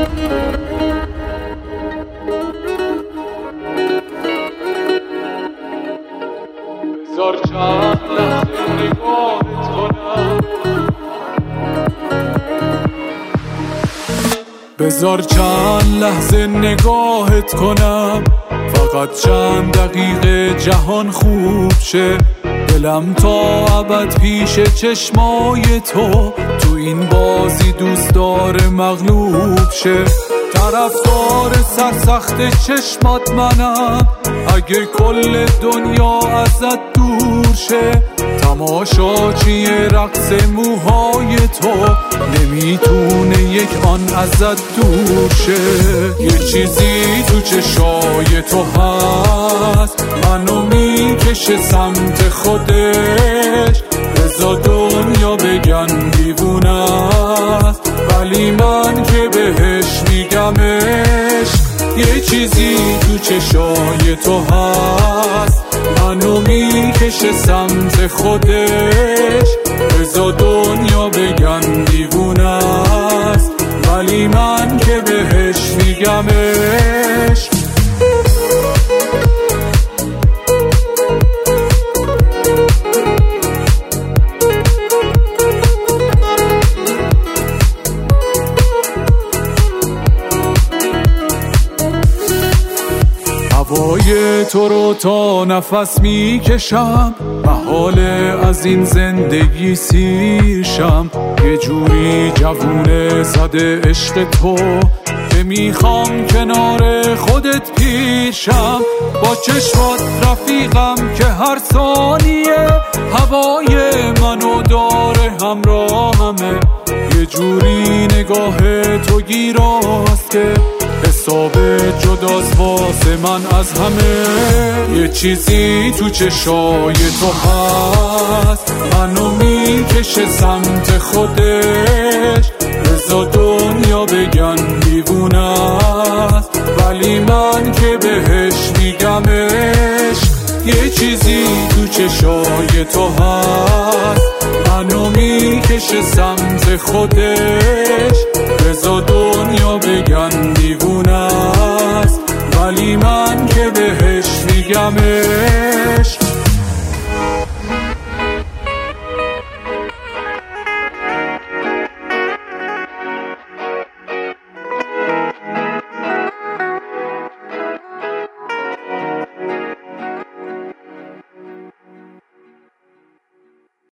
بذار چند لحظه نگاهت کنم، بذار چند لحظه نگاهت کنم، فقط چند دقیقه جهان خوب شه. دلم تا ابد پیش چشمای تو این بازی دوست داره مغلوب شه. طرفدار سرسخت چشمات منم، اگه کل دنیا ازت دور شه. تماشاچی رقص موهای تو نمیتونه یک آن ازت دور شه. یه چیزی تو چشای تو هست، منو میکشه سمت خودش. بذار دنیا بگن دیوونه است، ولی من که بهش میگمش. یه چیزی تو چشای تو هست، منو میکشه سمت خودش. بذار دنیا بگن دیوونه است، ولی من که بهش میگمش. هوای تو رو تا نفس میکشم، محاله از این زندگی سیرشم. یه جوری جوونه زده عشق تو که میخوام کنار خودت پیشم. با چشمات رفیقم که هر ثانیه هوای منو داره همراهمه. یه جوری نگاه تو گیراست که حساب جداست واسه من از همه. یه چیزی تو چشای تو هست، منو میکشه سمت خودش. بذار دنیا بگن دیوونه است، ولی من که بهش میگمش. یه چیزی تو چشای تو هست، منو میکشه سمت خودش. بذار دنیا بگن دیوونه است، ولی من که بهش میگمش.